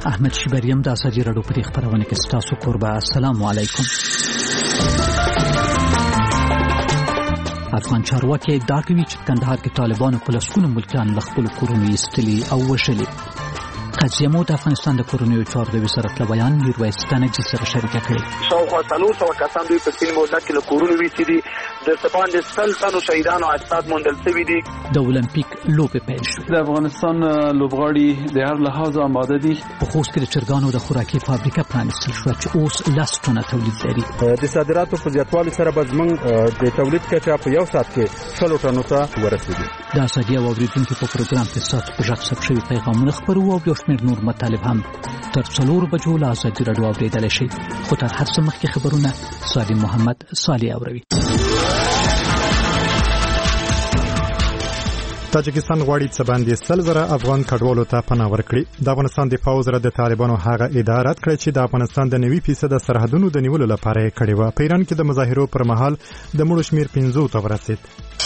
احمد شبریم د ازادي راډیو په خبرونه کې ستاسو قربا. السلام علیکم. افغان چارواکي دا کوي چې کندهار کې طالبانو په لسګونو ملکیان له خپل کورونو ایستلي او وشلي. قضیه مو د افغانستان د کورونو چارو د وزارت له بیان میرویس تنګي سره شریکه کړې. شاوخوا 300 کسان دوی په سپین بولدک کې له کورونو ویستلي. د سپاند سلطنو شهیدانو اجساد موندل شوي دي. د اولمپیک لوبې پیل شوې. د افغانستان لوبغاړي د هر لحاظ آماده دي. په خوست کې د چرګانو د خوراکي فابریکه پرانیستل شوه چې اوس 10 ټنه تولید لري. د صادراتو په زیاتوالي سره به زموږ د تولید کچه په یو ساعت کې 100 ټنو ته ورسېږي. د ازادي او اوریدونکو په پروګرام کې ستاسو په ژغ ثبت شوي پیغامونه خپرو او یو شمېر نور مطالب هم تر 4 بجو له ازادي راډیو اورېدلی شئ. خو تر هر څه مخکې خبرونه سالم محمد صالح اوروي. تاجکستان غواړي چې باندې 100,000 افغان کډوالو ته پناه ورکړي. د افغانستان دفاع وزارت د طالبانو هغه ادعا رد کړې چې د افغانستان د 90% سرحدونو د نیولو لپاره یې کړې و. په ایران کې د مظاهرو پر مهال د مړو شمیر 50 ته ورسېد.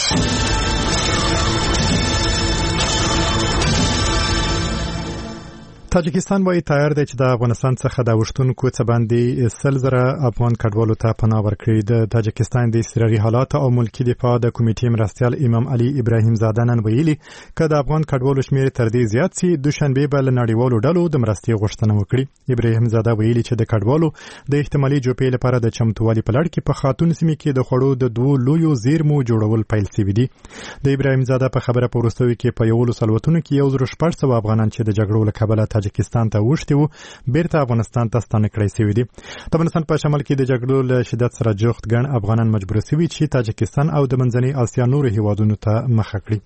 تاجکستان وايي تیار دی چې د افغانستان څخه د وشتونکو څخه باندې 100,000 افغان کډوالو ته پناه ورکړي. د تاجکستان د اضطراري حالات او ملکی دفاع د کمیټې مرستیال امام علي ابراهیم زاده نن ویلي چې د افغان کډوالو شمیر تر دې زیات سي دوشنبه به له نړیوالو ډلو د مرستې غوښتنه وکړي. ابراهیم زاده ویلي چې د کډوالو د احتمالي جوپې لپاره د چمتووالي په لړ کې په خاتون سیمه کې د خړو د دوه لویو زیرمو جوړول پیل شوی دي. د ابراهیم زاده په خبره پورستوي کې په یو لسلوتونو کې 1,400 افغانان چې د جګړو له کبله تاجکستان ته وشتي وو بیرته افغانستان ته ستانه کړی شوی دي. د افغانستان په شمال کې د جګړو له شدت سره جوخت ګڼ افغانان مجبور شوي چې تاجکستان او د منځنۍ اسیا نورو هیوادونو ته مخه کړي.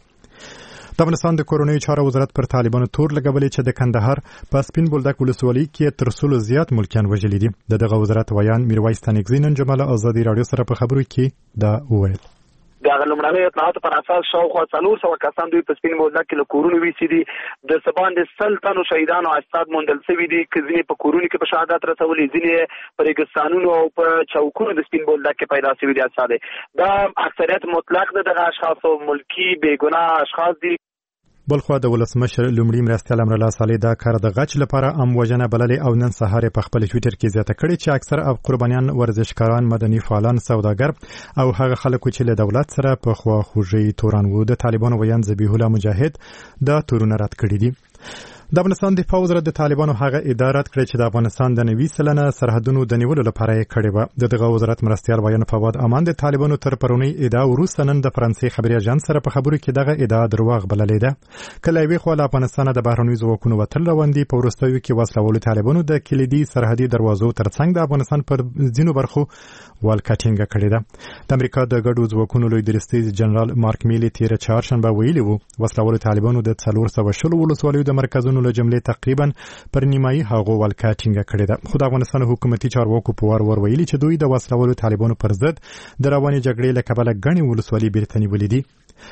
د افغانستان د کورنیو چارو وزارت پر طالبانو تور لګولې چې د کندهار په سپین بولدک ولسوالۍ کې تر 100 زیات ملکیان وژلي دي. دغه وزارت ویان میرویس تنګي نن جمله ازادي راډیو سره په خبرو کې دا وویل. د لومړنۍ اطلاعاتو پر اساس شاوخوا 300 کسان دوی په سپین بولدک کې له کورونو ویستلي. د سپاند سلطنو شهیدانو اجساد موندل شوي دي. ځینې په کورونو کې په شهادت رسولي، ځینې په ریګستانونو او په چوکونو د سپین بولدک کې پیدا شوي دي اجساد. دا اکثریت مطلق دغه اشخاصو ملکی بیګناه اشخاص دي. بلخوا د ولسمشر لومړي مرستیال امرالله صالح دا کار د غچ لپاره وژنه بللې او نن سهار په خپل ټوئیټر کې زیاته کړې چې اکثر قربانیان ورزشکاران، مدني فعالان، سوداګر او هغه خلک چې له دولت سره په خواخوږۍ توران وو. د طالبانو ویان ذبیح الله مجاهد دا تورونه رد کړي دي. د افغانستان دفاع وزارت د طالبانو هغه ادعا رد کړې چې د افغانستان د 90% سرحدونو د نیولو لپاره یې کړې و. دغه وزارت مرستیال ویان فواد امان د طالبانو تر پرونی ادعا وروسته نن د فرانسې خبري اژانس سره په خبرو کې دغه ادعا دروغ بللې ده. کله وی خو له افغانستان د بهرنیو ځواکونو وتل روان دي. په وروستیو کې وسلوالو طالبانو د کلیدي سرحدي دروازو ترڅنګ د افغانستان پر ځینو برخو والکټینګ کړې ده. د امریکا د ګډو ځواکونو لوی درستیز جنرال مارک میلی تیر چهارشنبه ویلي وو وسلوالو طالبانو د 410 ولسوالیو د مرکزونو له جملې تقریبا پر نیمایي هغو والکټینګ کړې ده. خو د افغانستان حکومتي چارواکو په وار ویلي چې دوی د وسلوالو طالبانو پر ضد د رواني جګړې له کبله غني ولسوالۍ بیرته نیولې دي.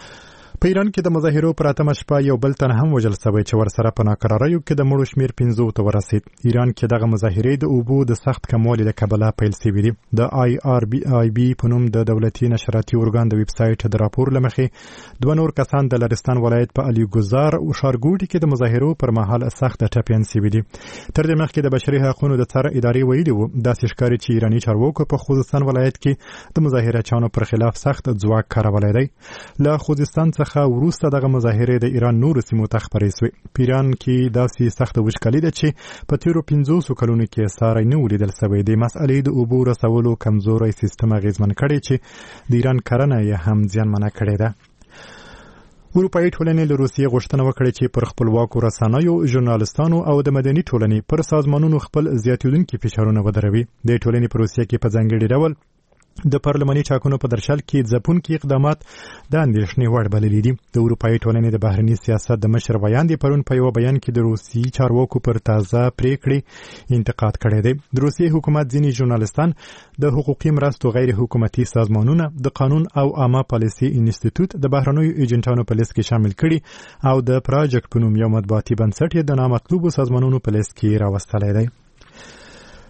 په ایران کې د مظاهرو پر اتمه شپه یو بل تن هم وژل شوی چې ورسره په ناکراریو کې د مړو شمیر 50 ته ورسید. ایران کې دغه مظاهرې د اوبو د سخت کموالي له کبله پیل شوې دي. د IRB په نوم د دولتي نشراتي ارګان د ویب سایټ د راپور لمخې دوه نور کسان د لرستان ولایت په علي ګزار او ښارګوټي کې د مظاهرو پر مهال سخت ټپيان شوي دي. تر دې مخکې د بشري حقوقو د څار ادارې ویلي وو داسې ښکاري چې ایراني چارواکو په خوزستان ولایت کې د مظاهرچیانو پر خلاف سخت ځواک کارولی دی. له خوزستان څخه وروسته دغه مظاهرې د ایران نورو سیمو ته خپرې شوې. په ایران کې داسې سخته وچکالي ده چې په تیرو 500 کلونو کې ساری نه ولیدل شوی. د مسئلې د اوبو رسولو کمزوري سیستم اغیزمن کړي چې د ایران کرنه یې هم زیانمنه کړې ده. اروپایي ټولنې له روسیې غوښتنه وکړه چې پر خپلواکو رسنیو، ژورنالستانو او د مدني ټولنې پر سازمانونو خپل زیاتېدونکي فشارونه ودروي. د ټولنې په روسیې کې په ځانګړي ډول د پارلماني ټاکنو په درشل کې ځپونکي اقدامات د اندېښنې وړ بللي دي. د اروپایي ټولنې د بهرني سیاست د مشر ویان دی پرون په یو بیان کې د روسي چارواکو پر تازه پریکړې انتقاد کړی دی. د روسي حکومت ځینې ژورنالستان د حقوقي مرستو غیر حکومتي سازمانونه د قانون او عامه پالیسي انسټیټیوټ د بهرنیو ایجنټانو په لیست کې شامل کړي او د پروژیکټ په نوم یو مطبوعاتي بنسټ یې د نامطلوبو سازمانونو په لیست کې راوستلی دی.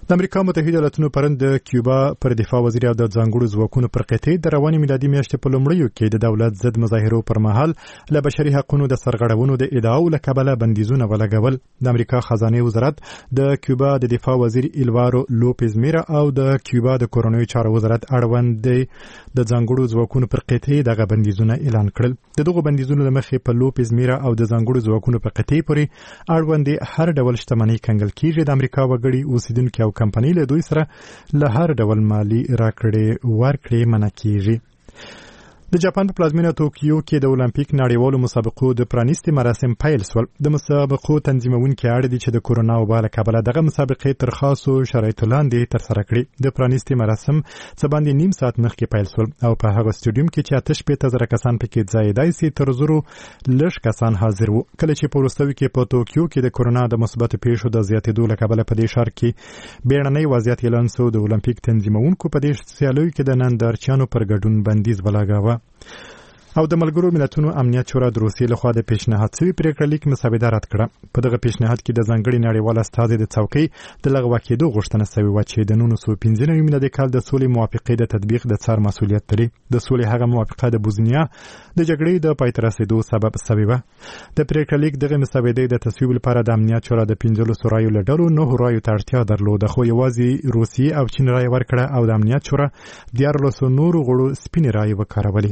د امریکا متحده ایالاتونو پرون د کیوبا پر دفاع وزیر او د ځانګړو ځواکونو پر قطعې د رواني میلادي میاشتې په لومړیو کې د دولت ضد مظاهرو پر مهال له بشري حقوقو د سرغړونو د ادعاو له کبله بندیزونه ولګول. د امریکا خزانه وزارت د کیوبا د دفاع وزیر ایلوارو لوپیز میرا او د کیوبا د کورونوي چارو وزارت اړوند د ځانګړو ځواکونو پر قطعې دغه بندیزونه اعلان کړل. دغه بندیزونه لمخې په لوپیز میرا او د ځانګړو ځواکونو پر قطعې پورې اړوند هر ډول شتمنۍ کنګل کیږي. د امریکا وګړي اوسیدونکو او کمپنۍ له دوی سره له هر ډول مالی راکړې ورکړې منع کیږي. د جاپان په پلازمینه توکیو کې د اولمپیک نړیوالو مسابقو د پرانیستي مراسم پیل شول. د مسابقو تنظیمونکي اړ دي چې د کورونا وبا له کبله دغه مسابقې تر خاصو شرایطو لاندې ترسره کړي. د پرانیستي مراسم څه باندې نیم ساعت مخکې پیل شول او په هغه سټیډیوم کې چې 8,000 کسان پکې ځایېدای سي تر زرو لږ کسان حاضر وو. کله چې په وروستیو کې په توکیو کې د کورونا د مثبتو پیښو د زیاتېدو له کبله په دې ښار کې بیړنی وضعیت اعلان شو، د اولمپیک تنظیمونکو په دې سیالیو کې د نندارچیانو پر ګډون بندیز ولګاوه. او د ملګرو ملتونو امنیت شورا د روسیې لخوا د پیشنهاد شوي پریکړه لیک مسودې رد کړه. په دغه پیشنهاد کې د ځانګړي نړیوال استازي د څوکۍ د لغوه کېدو غوښتنه شوې وه چې د 1995 میلادي کال د سولې موافقې د تطبیق د څار مسؤلیت لري. د سولې هغه موافقه د بوزنیا د جګړې د پای ته رسېدو سبب شوې وه. د پریکړه لیک دغه مسودې د تصویب لپاره د امنیت شورا د 15 رایو له ډلو 9 رایو ته اړتیا درلوده، خو یوازې روسیې او چین رای ورکړه او د امنیت شورا 14 نورو غړو سپینې رایې وکارولې.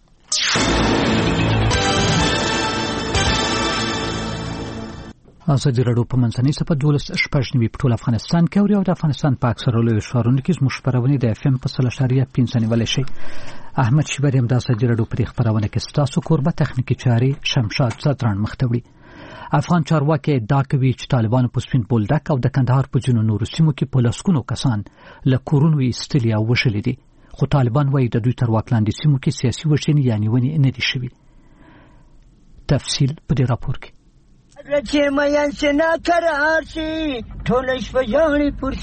ازادي راډیو په منځنۍ صفحه 12 په ټول افغانستان کې او د افغانستان په اکثره لویو ښارونو کې زموږ خپرونې د FM په 3.5 نیولې شي. احمد شیبری هم د ازادي راډیو په خپرونه کې ستاسو کوربه تخنیکی چاري شمشاد زدران مختوي. افغان چارواکي ادعا کوي چې طالبانو په سپین بولدک او د کندهار په جنو نورو سیمو کې په لسګونو کسان له کورونو ایستلي او وشلي دي، خو طالبان وایي د دوی تر واک لاندې سیمو کې سیاسي وژنې یا نیونې نه دي شوي. تفصیل په دې راپور کې. رچې مېن سنا قرار شي ټول شپه جوړي پر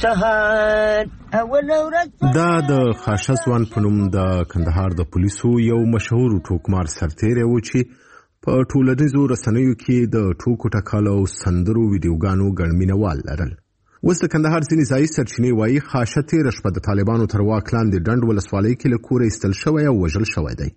سهار. دا د خاشسوان په نوم د کندهار د پولیسو یو مشهور ټوکمار سرتیری و چې په ټولنیزو رسنیو کې د ټوکو ټکالو سندرو ویډیوګانو ګڼ مینوال لرل. اوس د کندهار ځینې ځایي سرچینې وایي خاشه تېره شپه د طالبانو تر واک لاندې ډنډ ولسوالۍ کې له کوره ایستل شوی او وژل شوی دی.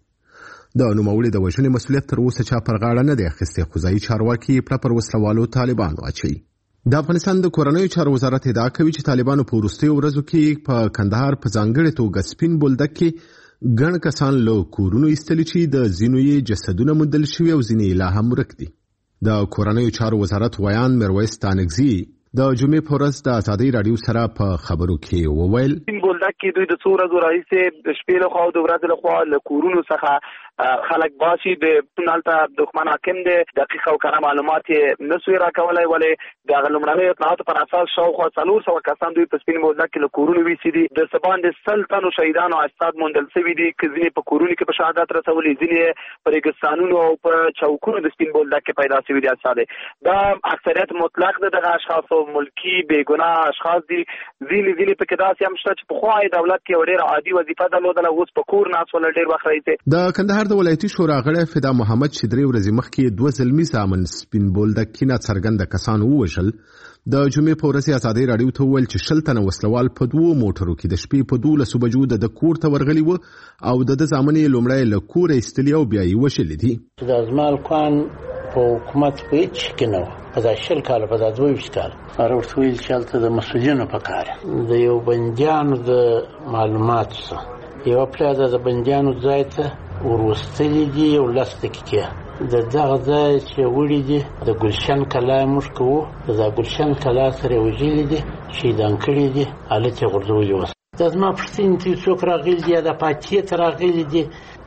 د نوموړي د وژنې مسؤلیت تر اوسه چا پر غاړه نه دی اخیستی، خو ځایي چارواکي یې پر وسلوالو طالبانو اچوي. د افغانستان د کورنیو چارو وزارت ادعا کوي چې طالبانو په وروستیو ورځو کې په کندهار په ځانګړې توګه سپین بولدک کې ګڼ کسان له کورونو ایستلي چې د ځینو یې جسدونه موندل شوي او ځینې لا هم ورک دي. د کورنیو چارو وزارت ویان میرویس تانکزي د جمعې په ورځ د ازادي راډیو سره په خبرو کې وویل سپین بولدک کې دوی د څو ورځو راهیسې د شپې لخوا او د ورځې لخوا له کورونو څخه خلک باسي. د پنالته دښمن حاکم دی دقیق او کره معلومات یې نسوي راکولای، ولې د لومړنیو اطلاعاتو پر اساس شاوخوا 400 کسان دوی په سپین بولدک کې له کورونو ویسي دي. د سباند سل تنو شهیدانو اجساد موندل شوي دي، ځینې په کورونو کې په شهادت رسولي، ځینې په ریګستانونو او په چوکونو د سپین بولدک کې پیدا شوي دي اجساد. دا اکثریت مطلق دغه اشخاص ملکی بیګناه اشخاص دي. ځینې پکې داسې هم شته چې پخوا یې دولت کې ډېره عادي وظیفه درلودله، اوس په کور ناست ول ډېر وخت راځي. د کندهار د ولایتي شورا غړی فدا محمد چې 3 ورځې مخکې 2 ځلمي زامن سپین بولدک کې ناڅرګنده کسان ووژل، د جمعې په ورځ ازادي راډیو ته وویل چې 10 تنه وسلوال په 2 موټرو کې د شپې په 12 بجو د کور ته ورغلي وو او د زامن یې لومړی له کوره ایستلي او بیا یې وشلي دي. د ازمال کوان په حکومت په هیڅ کې نه و، په دا 10 کاله په دا 22 کاله هغه ورته ویل چې هلته د مسؤلینو په کار د یو بندیانو د معلوماتو څخه یوه پلاده د بندیانو ځای ته وروستلي دي یو 10 دقیقې د دغه ځای چې وړي دي د ګلشن کلا موږ کوو د ګلشن کلا سره وژلي دي شهیدان کړي دي هلته یې غورځولي وو. دا زما پوښتنې ته څوک راغلي دي د پاتې ته راغلي دي،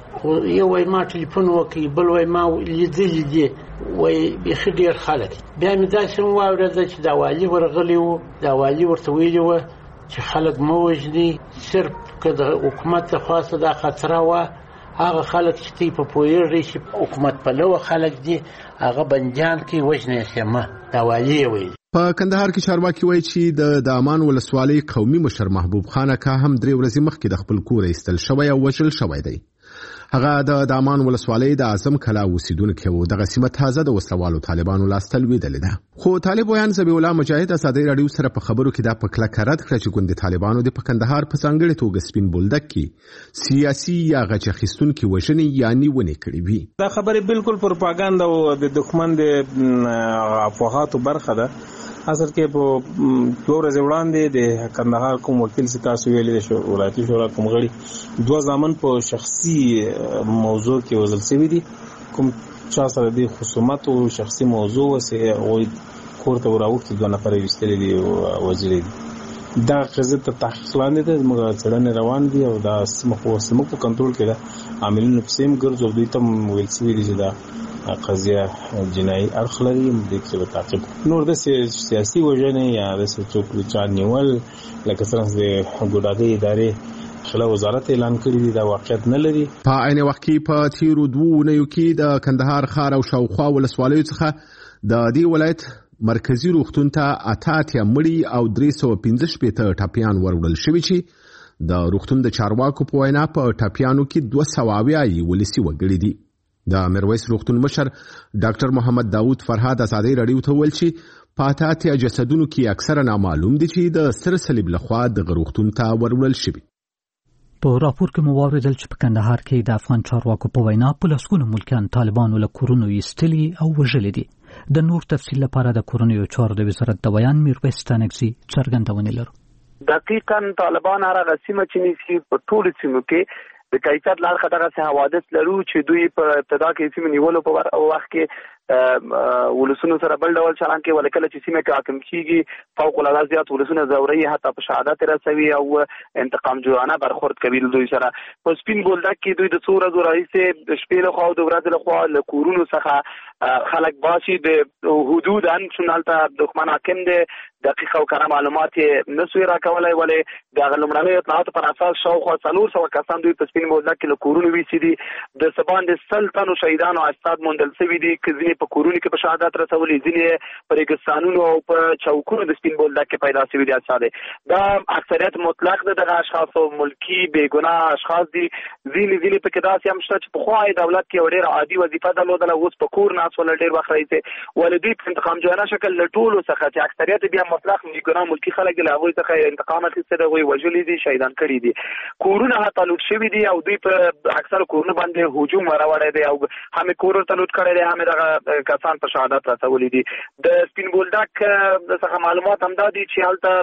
یو وایي ما ټلیفون وکړي، بل وایي ما لیدلي دي، وایي بیخي ډېر خلک. بیا مې داسې هم واورېده چې دا والي ورغلی وو، دا والي ورته ویلي وه چې خلک مه وژني، صرف که د حکومت د خواسته دا خطره وه هغه خلک چې تی په پوهېږي چې حکومت پلوه خلک دي هغه بندیان کې وژنې شي مه. دا والي یې ویلي. په کندهار کې چارواکي وایي چې د امان ولسوالۍ قومي مشر محبوب خان اکا هم 3 ورځې مخکې د خپل کور ایستل شوی او وژل شوی دی. هغه د دامان ولسوالۍ د اعظم کلا اوسیدونکو و دغه سیمه تازه د وسلوالو طالبانو لاستل ویدلې ده خو طالب ویان زبی الله مجاهد ازادي رادیو سره په خبرو کې دا په کلکه رد کړ چې ګوند طالبانو د کندهار په ځانګړي توګه سپین بولدک کې سیاسي یا غچ اخیستونکو وژنې یا نیونې کړې وي. دا خبره بالکل پروپاګاندا او د دښمن د افواهاتو برخه ده. اصل کې په 2 ورځې وړاندې د کندهار کوم وکیل چې تاسو ویلې شو ولایتي شورا کوم غړي 2 ځامن په شخصي موضوع کې وزل شوی دي کوم چا سره د خصومت او شخصي موضوع وسه او کورته وراوخت 2 نفر وستلې دي وزیرې دا قضیه ته تحقیق لاندې ده موږ څېړنې روان دي او دا سیمه په کنټرول کې ده عاملین په سیم ګرځو دوی ته ویل شوی دي چې دا قضیه جنایي اړخ لري د کې تعقیب نور د سیاسي وژنې یا د څوک چا نیول لکه څنګه د ګډاګي ادارې خلا وزارت اعلان کړی دی دا واقعیت نه لري. په عین وخت کې په تیرو 2 اونیو کې د کندهار ښار او شاوخوا ولسوالیو څخه د دې ولایت مرکزی روغتون ته 88 مړي او 315 ټاپیان وروړل شوي چې د روغتون د چارواکو په وینا په ټاپیانو کې 200 ولسی وګړي دي. د میرویس روغتون مشر ډاکټر محمد داوود فرهاد ازادي رادیو ته ویل چې پاتاتیا جسدونو کې اکثره نامعلوم دي چې د سر صلیب لخوا د روغتون ته ورول شوی. په راپور کې موارد چې په کندهار کې د افغان چارواکو په وینا په لسګونو ملکیان طالبانو له کورونو ایستلي او وژلي دي. د نور تفصیل لپاره د کورنیو چارو د وزارت د بیان میرویس تانکزي څرګندونه لرو. دقیقاً طالبان هغه سیمه چې نیسي په ټول سیمو کې د کیفیت لار خطر څخه حوادث لرو چې دوی په ابتدا کې سیمه نیولو په وخت کې ولسونو سره بل ډول چلان کې ولکه چې سیمه کې حاکم کیږي فوق العاده زیات ولسونه زوري حتی په شهادت رسوي او انتقام جوړانه برخورد کوي دوی سره. په سپین بولدک کې دوی د څو ورځې راځي شپې له خوا د ورځې له خوا له کورونو څخه خلک باسي د حدود ان شنالته دښمن حاکم دی دقیق او کره معلومات نسوي راکولای ولې د غلمړنۍ اطلاعات پر اساس شاوخوا 400 کسان دوی په سپین بولدک کې له کورونو ویسي دي د سبان د سلطنو شهیدانو استاد موندل شوی دي چې په کورونو کې په شهادت رسولې ځینې په ریګستانونو او په چوکونو د سپین بولدک کې پیدا شوی دي اساده دا اکثریت مطلق د اشخاص او ملکی بیګناه اشخاص دي ځینې په کې داسې هم شته چې په خوای دولت کې ډېر عادي وظیفه درلودله اوس په کور ناس ول ډېر وخت راځي ولدي په انتقام جوړانه شکل لټولو څخه چې اکثریت بیا مطلق بیګناه ملکی خلک له هغه څخه انتقام اخیسته دوی وجلې دي شهیدان کړي دي کورونه هتا لوټ شوی دي او دوی په اکثر کورونه باندې هجوم راوړی دی او هم کور ته لوټ کړي دي هم دغه کسان په شهادت رسولي دي. د سپین بولدک څخه معلومات هم دادي چې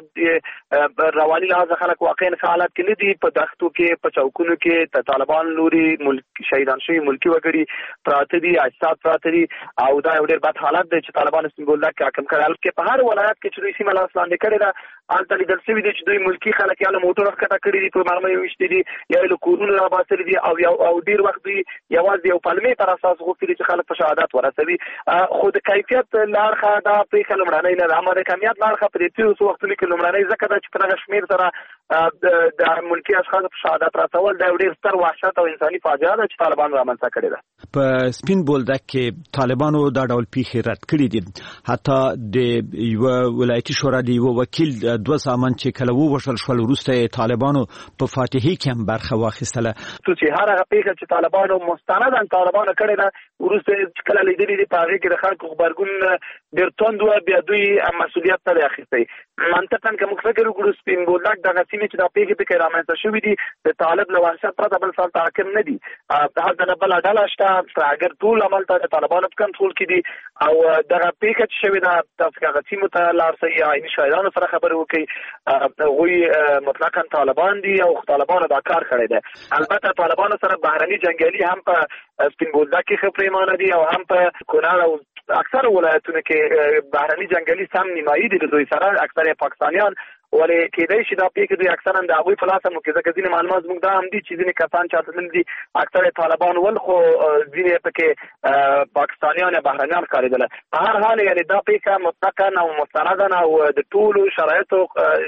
هلته رواني لحاظ خلک واقعا حالت کې نه دي په دښتو کې په چوکونو کې د طالبان لوري ملک شهیدان شوی ملکی وګړي پراته دي اجساد پراته دي او دا یو ډېر بد حالت دی چې طالبان سپین بولدک کې حاکم کړل کې په هر ولایت کې چې دوی سیمه لاس لاندې کړي دا الته لیدل شوی دی چې دوی ملکی خلک یاله موټر ښکته کړي دي په مرمۍ وشتي دي یا له کورونو را باسلي دي او ډېر وخت دوی یوازې یو پلمې پر اساس غوښتي چې خلک په شهادت ورسوي خو د کیفیت لارخه دا په کلمړنۍ نه د امر کمیت لارخه په دې څو وختونو کې لمړنۍ ځکه دا چې په دغه شمیر سره د ملکی اشخاص په شهادت رسول دا ډېر ستر وحشت او انساني فاجعه ده چې طالبان رامنځته کړې ده. په سپین بولدک کې طالبانو دا ډول پیښې رد کړې دي حتی د یو ولایتي شورا د یو وکیل 2 سامان چې کله ووشل شول وروسته طالبانو په فاتحي کې هم برخه واخیستله چې هر هغه پیښه چې طالبانو مستنداً طالبانو کړې ده وروسته کله لیدلې دي په هغه کې د خلکو خبرګون ډېر توند و بیا دوی مسؤلیت ته اخیستی منطقاً که موږ فکر وکړو سپین بولدک دغه سیمې چې دا پیښې پکې رامنځته شوي دي د طالب له وحشت پرته بل څه حاکم نه دي هلته نه بله ډله شته اگر ټول عمل ته د طالبانو په کنټرول کې دي او دغه پیښه چې شوې ده تاسو هغه سیمو ته لاړ شئ یا عیني شاهدانو سره خبرې وکړئ هغوی مطلقاً طالبان دي او طالبانو دا کار کړی دی البته طالبانو سره بهرني جنګیالي هم په سپین بولدک کې ښه پرېمانه دي او هم په کونړ او اکثر ولایتونو کې بهرني جنګیالي سم نیمایي دي د دوی سره اکثر پاکستانیان ولې کېدای شي دا پیښې دوی اکثرا د هغوی په لاس هم کې ځکه ځینې معلومات زموږ دا هم دي چې ځینې کسان چاته تللي دي اکثر طالبان ول خو ځینې پکې پاکستانیان یا بهرنیان ښکارېدله په هر حال یعنې دا پیښه مطلقاً او مستندا او د ټولو شرایطو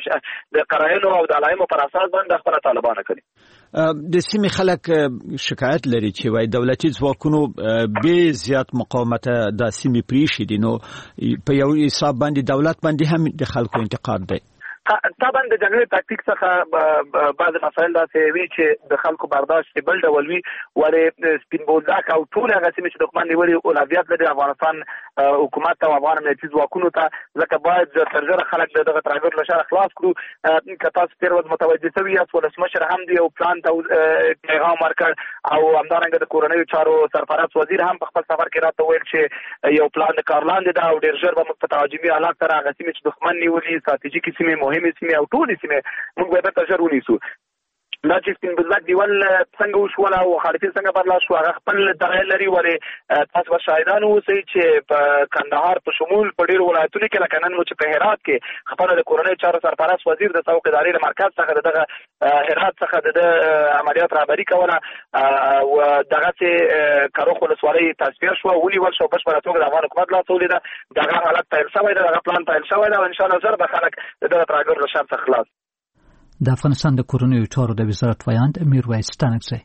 د قراینو او د علایمو پر اساس باندې خپله طالبانو کړي. د سیمې خلک شکایت لري چې وایي دولتي ځواکونو بې زیات مقاومت د سیمې پرېښي دي نو په یو حساب باندې دولت باندې هم د خلکو انتقاد دی. طبعا د جګړې تاکتیک څخه بعض مسایل داسې وی چې د خلکو برداشت بل ډول وي ولې سپین بولدک او ټول هغه چې دښمن نیولي اولویت لري افغانستان حکومت او افغان امنیتي ځواکونو ته ځکه باید ترجره خلک دغه ترهګر له شر خلاص کړو که تاسو تیر ورځ متوجه شوي یاست ولسمشر هم دی او پلان ته پیغام ورکړ او همدارنګه د کورنیو چارو سرپرست وزیر هم په خپل سفر کې راته ویل چې یو پلان د کار لاندې ده او ډېر ژر به موږ په تعاجمي حالات سره هغه سیمې چې دښمن نیولي ستراتیژیکې سیمې مهمې سیمې او ټولې سیمې موږ به بیرته ژر ونیسو. دا چې سپین بولدک دیوال څنګه وشول او خالصین څنګه برلاس شو هغه خپل دلایل لري ولې تاسو به شاهدان اوسئ چې په کندهار په شمول په ډېرو ولایتونو کې لکه نن مو چې په هرات کې خپله د کورنیو چارو سرپرست وزیر د څوکیدارۍ له مرکز څخه دغه هرات څخه د عملیات رهبري کوله او دغسې کروخ ولسوالۍ تصفیه شوه ونیول شو بشپړه توګه د افغان حکومت لاس ولوېده دغه حالت پیل شوی ده دغه پلان پیل شوی ده او انشاءالله ژر به خلک د دغه ترهګر له شر څخه خلاص. د افغانستان د کورنیو چارو د وزارت ویاند میرویس ستانکزی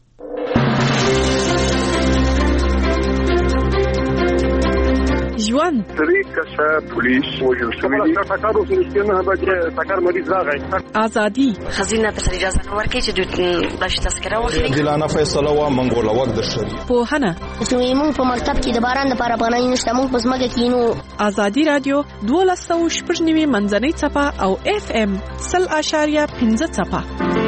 ژوند طریقه پولیس وجل شوی دی تاکارو سنشتنه به تاکار مریض راغی ازادي خزینه ته اجازه نه ورکړي چې د بلش تذکره واخلي دلانه فیصله و منګول وخت د شری په هنه چې موږ په مکتب کې د باران لپاره پناه نشته موږ په سمګه کې نو ازادي رادیو 1290 منځنۍ صفه او اف ام 0.15 صفه.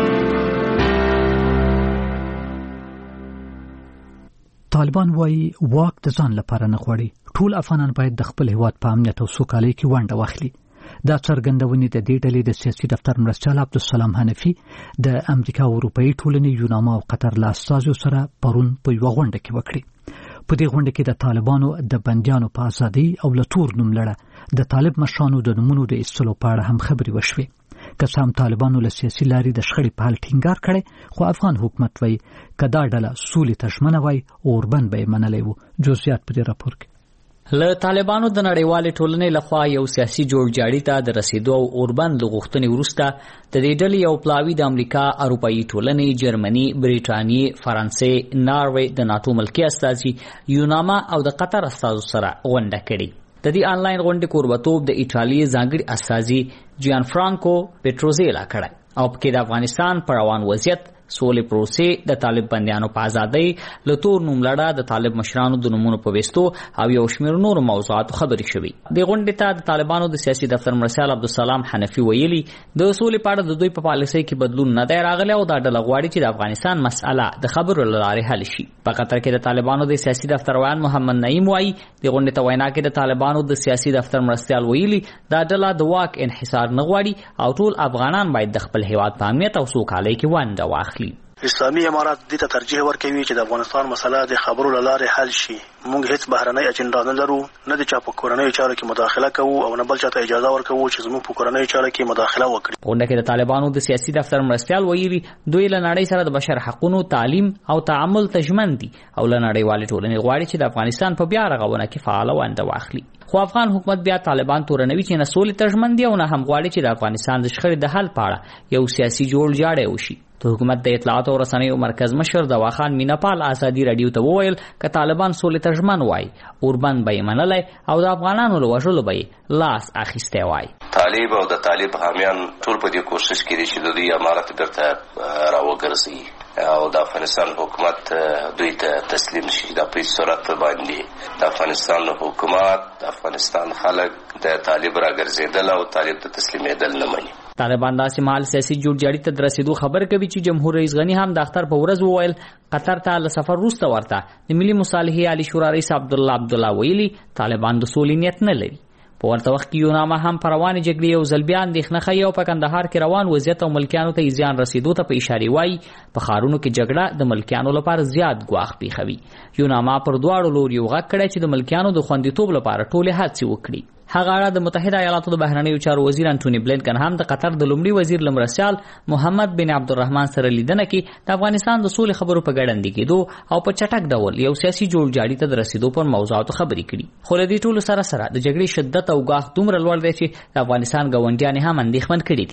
طالبان وايي واک د ځان لپاره نه غواړي ټول افغانان باید د خپل هیواد په امنیت او سوکالۍ کې ونډه واخلي. دا څرګندونې د دې ډلې د سیاسي دفتر مرستیال عبدالسلام حنفي د امریکا او اروپאי ټولنې یوناما او قطر له استازو سره پرون په یوه غونډه کې وکړي. په دې غونډه کې د طالبانو د بندیانو په ازادۍ او له تور نوم لړه د طالب مشرانو د نومونو د ایستلو په اړه هم خبرې وشوې. که څه هم طالبانو له سیاسي لارې د شخړې په حل ټینګار کړی خو افغان حکومت وایي که دا ډله سولې ته ژمنه وای اوربند به یې منلی و. جزئیات په دې راپور کې له طالبانو د نړیوالې ټولنې لخوا یو سیاسي جوړجاړي ته د رسیدو او اوربند له غوښتنې وروسته د دې ډلې یو پلاوي د امریکا، اروپאי ټولنې، جرمني، بریټانیې، فرانسې، ناروې، د ناتو ملکي استازي، یوناما او د قطر استازو سره غونډه کړې. د دې آنلاین غونډې کوربتوب د ایټالیا ځانګړي استازي جیان فرانکو پټروزیلا کړی او پکې د افغانستان پر روان وضعیت، سولې پروسې، د طالب بندیانو په ازادۍ، له تور نوم لړه د طالب مشرانو د نومونو په ویستو او یو شمېر نورو موضوعاتو خبرې شوې. د غونډې ته د طالبانو د سیاسي دفتر مرستیال عبدالسلام حنفي ویلي د سولې په اړه د دوی په پالیسۍ کې بدلون نه دی راغلی او دا ډله غواړي چې د افغانستان مسأله د خبرو له لارې حل شي. په قطر کې د طالبانو د سیاسي دفتر ویان محمد نعیم وایي د غونډې ته وینا کې د طالبانو د سیاسي دفتر مرستیال ویلي دا ډله د واک انحصار نه غواړي او ټول افغانان باید د خپل هیواد په امنیت او سوکالۍ کې ونډه واخلي. اسلامي امارات دې ته ترجیح ورکوي چې د افغانستان مسله د خبرو له لارې حل شي. موږ هیڅ بهرنۍ اجنډا نه لرو، نه د چا په کورنیو چارو کې مداخله کوو او نه بل چاته اجازه ورکوو چې زموږ په کورنیو چارو کې مداخله وکړي. په غونډه کې د طالبانو د سیاسي دفتر مرستیال ویلي دوی له نړۍ سره د بشر حقوقو، تعلیم او تعامل ته ژمن دي او له نړیوالې ټولنې غواړي چې د افغانستان په بیا رغونه کې فعال ونډه واخلي. خو افغان حکومت بیا طالبان تورنوي چې نه سولې ته ژمن دي او نه هم غواړي چې د افغانستان د شخړې د حل په اړه یو سیاسي جوړجاړی وشي. د حکومت د اطلاعات او رسنیو مرکز مشر دواخان میناپال ازادي رادیو ته وویل که طالبان سولې ته ژمن وای اوربند به یې منلی او د افغانانو له وژلو به یې لاس اخیستی وای. طالب او د طالب حامیان ټول په دې کوشش کې دي چې د دوی امارت بیرته راوګرځي او د افغانستان حکومت دوی ته تسلیم شي. دا په صورت باندې د افغانستان حکومت، د افغانستان خلک د طالب راګرځېدل او طالب ته تسلیمېدل نه مني. طالبان داسې مهال سیاسي جوړجاړي ته رسیدو خبر کوي چې جمهور رئیس غنی هم د اختر په ورځ وویل قطر ته له سفر وروسته ورته د ملي مصالحې عالی شورا رئیس عبدالله ویلي طالبان د سولې نیت نه لري. په ورته وخت کې یوناما هم پر روانې جګړې یو ځل بیا اندېښنه ښیي او په کندهار کې روان وضعیت او ملکیانو ته زیان رسیدو ته په اشارې وایي په ښارونو کې جګړه د ملکیانو لپاره زیات ګواښ پیښوي. یوناما پر دواړو لوریو غږ کړی چې د ملکیانو د خوندیتوب لپاره ټولې هڅې وکړي. هغه اړه د متحده ایالاتو د بهرنیو چارو وزیر انټونی بلینکن هم د قطر د لومړي وزیر لمرسیال محمد بن عبدالرحمن سره لیدنه کې د افغانستان د سولې خبرو په ګړندې کېدو او په چټک ډول یو سیاسي جوړجاړي ته د رسیدو پر موضوعاتو خبرې کړي. خو له دې ټولو سره د جګړې شدت او ګواښ دومره لوړ دی چې د افغانستان ګاونډیان هم اندېښمن کړي دي.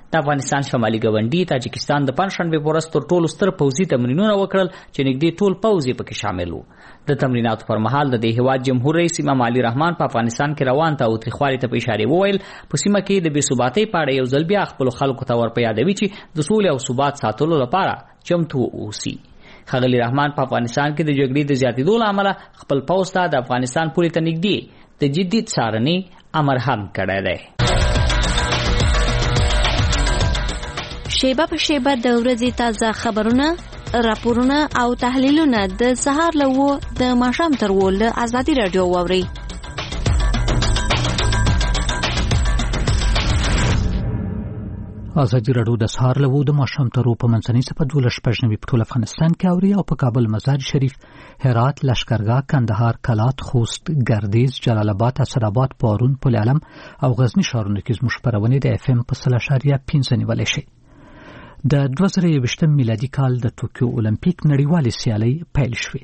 د افغانستان شمالي ګاونډي تاجکستان د پنځشنبه په ورځ تر ټولو ستر پوځي تمرینونه وکړل چې نږدې ټول پوځ یې پکې شامل وو. د تمریناتو پر مهال د دې هیواد جمهور رئیس امام علي رحمان په افغانستان کې روان تاوتریخوالي ته په اشاره وویل په سیمه کې د بې ثباتۍ په اړه یو ځل بیا خپل خلکو ته ورپه یادوي چې د سولې او ثبات ساتلو لپاره چمتو اوسي. ښاغلي رحمان په افغانستان کې د جګړې د زیاتېدو له امله خپل پوځ ته د افغانستان پولې ته نږدې د جدي څارنې امر هم کړی دی. شیبه په شیبه د ورځې تازه خبرونه، راپورونه او تحلیلونه د سهار له 9 د ماښام تر 10 له ازادي رادیو واورئ. ازادي رادیو د سهار له 9 د ماښام تر 10 په منځنۍ صفه 12 په ټول افغانستان کې اوري او په کابل، مزار شریف، هرات، لشکرګاه، کندهار، کلات، خوست، ګردیز، جلال آباد، اسداباد، پارون، پل علم او غزنی ښارونو کې زموږ خبرونه د اف ام په 0.5 نیولای شي. د 2020 میلادي کال د ټوکیو اولمپیک نړیوالې سیالۍ پیل شوې.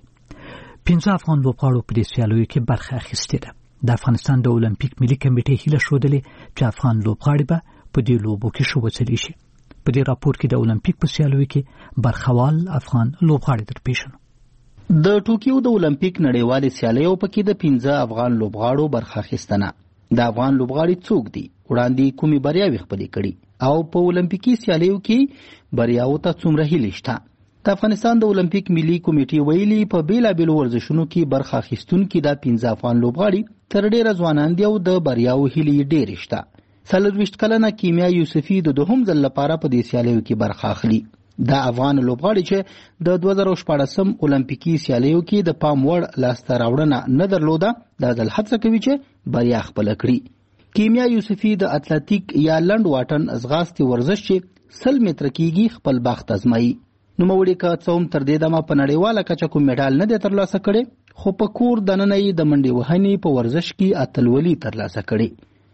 15 افغان لوبغاړو په دې سیالیو کې برخه اخیستې ده. د افغانستان د اولمپیک ملي کمیټې هیله ښودلې چې افغان لوبغاړي به په دې لوبو کې شوڅلي شي. په دې راپور کې د اولمپیک په سیالیو کې برخوال افغان لوبغاړي درپېژنو. د ټوکیو د اولمپیک نړیوالې سیالیو پکې د 15 افغان لوبغاړو برخه اخیستنه. د افغان لوبغاړي څوک دي؟ وړاندې کومې بریاوې خپلې کړي او په اولمپیکي سیالیو کې بریاو ته څومره هیلې شته؟ د افغانستان د اولمپیک ملي کمیټې ویلي په بیلابیلو ورزشونو کې برخه اخیستونکي د 15 افغان لوبغاړي تر ډیره ځوانان دي او د بریاو هیلې ډېرې شته. 24 کلنه کیمیا یوسفي د دوهم ځل لپاره په دې سیالیو کې برخه اخلي. د افغان لوبغاړي چې د 2014 اولمپیکي سیالیو کې د پام وړ لاسته راوړنه نه درلوده، دا ځل هڅه کوي چې بریا خپله کړي. کیمیا یوسفي د اتلټیک یا لنډ واټن ځغاستې ورزش چې 100 متره کېږي خپل بخت ازمایي. نوموړي که څه هم تر دې دمه په نړیواله کچه کوم میډال نه دی ترلاسه کړی، خو په کور دننه یې د منډې وهنې په ورزش کې اتلولي ترلاسه کړې.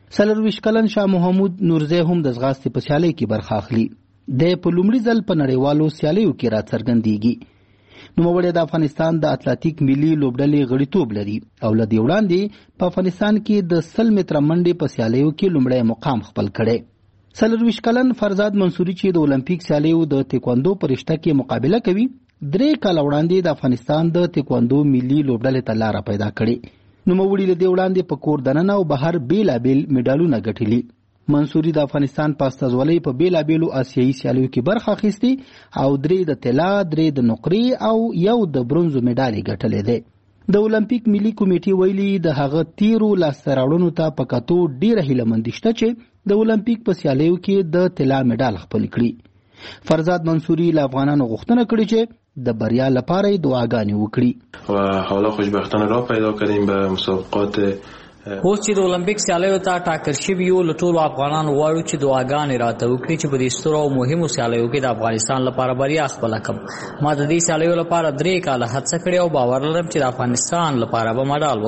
24 کلن شاه محمود نورزی هم د ځغاستې په سیالۍ کې برخه اخلي. د په لومړي ځل په نړیوالو سیالیو کې راڅرګندېږي. نوموړی د افغانستان د اتلټیک ملي لوبډلې غړیتوب لري او له دې وړاندې په افغانستان کې د 100 متره منډې په سیالیو کې لومړی مقام خپل کړی. 24 کلن فرزاد منصوري چې د اولمپیک سیالیو د تکواندو په رشته کې مقابله کوي، 3 کاله وړاندې د افغانستان د تکواندو ملي لوبډلې ته لاره پیدا کړې. نوموړي له دې وړاندې په کور دننه او بهر بیلابیل میډالونه ګټلي. منصوري د افغانستان په استازولۍ په بیلابیلو آسیایي سیالیو کې برخه اخیستې او 3 د طلا، 3 د نقرې او 1 د برونزو میډال ګټلې ده. د اولمپیک ملي کمیټې ویلي د هغه تیرو لاسته راوړنو ته په کتو ډیره هیلهمندي شته چې د اولمپیک په سیالیو کې د طلا میډال خپل کړي. فرزاد منصوري له افغانانو غوښتنه کړې چې د بریا لپاره دعاګانې وکړي. و حالا خوشبختانه راه پیدا کردیم به مسابقات. اوس چې د اولمپیک سیالیو ته ټاکل شوي یو، له ټولو افغانانو غواړو چې دعاګانې راته وکړي چې په دې سترو او مهمو سیالیو کې د افغانستان لپاره بریا خپله کړم. ما د دې سیالیو لپاره 3 کاله هڅه کړې او باور لرم چې د افغانستان لپاره به مډال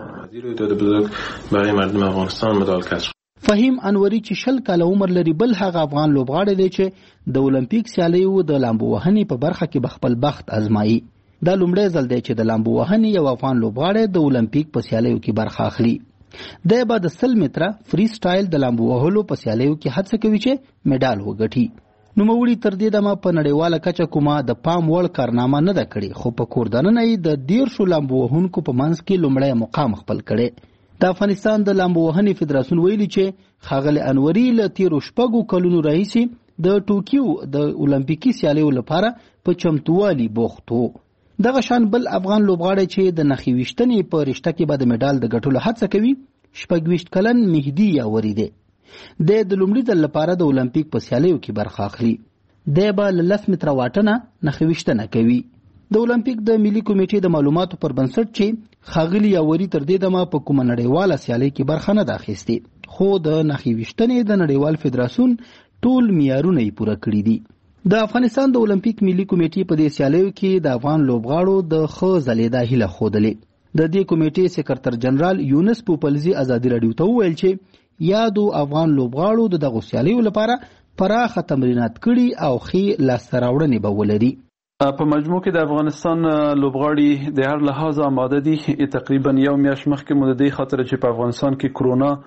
وګټم. فهیم انوري چې 20 کاله عمر لري بل هغه افغان لوبغاړی دی چې د اولمپیک سیالیو د لامبو وهنې په برخه کې به خپل بخت ازمایي. دا لومړی ځل دی چې د لامبو وهنې یو افغان لوبغاړی د اولمپیک په سیالیو کې برخه اخلي. دی به د 100 متره فری سټایل د لامبو وهلو په سیالیو کې هڅه کوي چې میډال وګټي. نوموړي تر دې دمه په نړیواله کچه کومه د پام وړ کارنامه نه ده کړې، خو په کور دننه یې د 13 لامبو وهونکو په منځ کې لومړی مقام خپل کړی. د افغانستان د لامبو وهنې فدراسیون ویلي چې ښاغلی انوري له تیرو 6 کلونو راهیسې د ټوکیو د اولمپیکي سیالیو لپاره په چمتووالي بوخت و. دغه شان بل افغان لوبغاړی چې د نښې ویشتنې په رشته کې به د میډال د ګټلو هڅه کوي، 26 کلن مهدي یاوري دی. دی د لومړي ځل لپاره د اولمپیک په سیالیو کې برخه اخلي. دی به له 10 متره واټنه نښې ویشتنه کوي. د اولمپیک د ملي کمیټې د معلوماتو پر بنسټ چې ښاغلي یاوري تر دې دمه په کومه نړیواله سیالۍ کې برخه نه ده اخیستې، خو د نښې ویشتنې د نړیوال فدراسیون ټول معیارونه یې پوره کړي دي. د افغانستان د اولمپیک ملي کمیټې په دې سیالیو کې د افغان لوبغاړو د ښه ځلېدا هیله ښودلې. د دې کمیټې سکرټر جنرال یونس پوپلزي ازادي راډیو ته وویل چې یادو افغان لوبغاړو د دغو سیالیو لپاره پراخه تمرینات کړي او ښې لاسته راوړنې به ولري. په مجموع کې د افغانستان لوبغاړي د هر لحاظ آماده دي. تقریبا یو میاشت مخکې مو د دې خاطر چې په افغانستان کې کرونا